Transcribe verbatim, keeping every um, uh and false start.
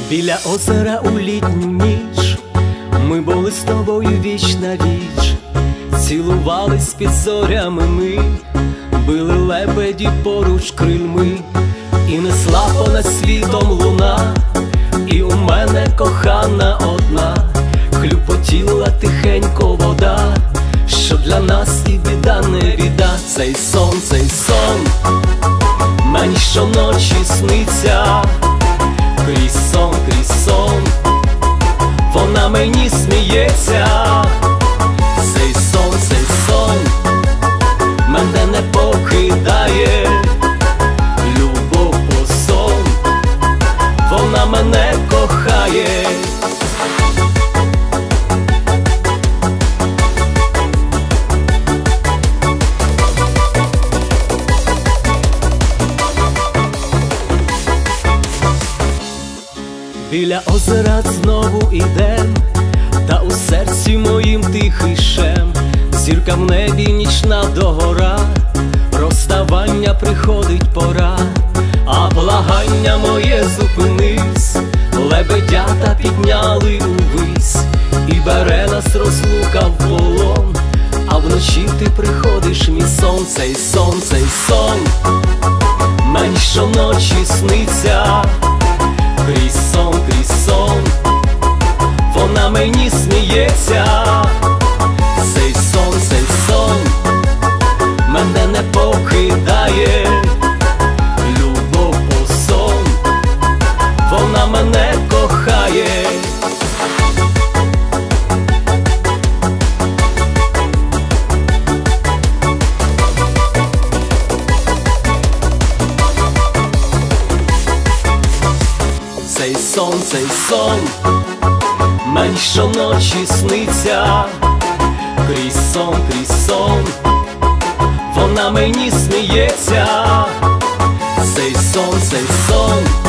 Біля озера у літню ніч ми були з тобою віч на віч, цілувались під зорями ми, били лебеді поруч крильми, і несла понад світом луна, і у мене кохана одна, хлюпотіла тихенько вода, що для нас і біда не біда. Цей сон, цей сон мені щоночі сниться, крізь сон, крізь сон вона мені сміється. Цей сон, цей сон мене не покидає, любов по сон, вона мене кохає. Біля озера знову ідем, та у серці моїм тихий шем. Зірка в небі нічна догора, розставання приходить пора, а благання моє зупинись, лебедята підняли увись, і бере нас розлука в полон, а вночі ти приходиш, мій сон. Цей сон, цей сон мені щоночі сниться, крізь сон, крізь сон вона мені сміється. Цей сон, цей сон мене не покидає, любов по сон, вона мене кохає. Цей сон, цей сон мені щоночі сниться, крізь сон, крізь сон вона мені сміється. Цей сон, цей сон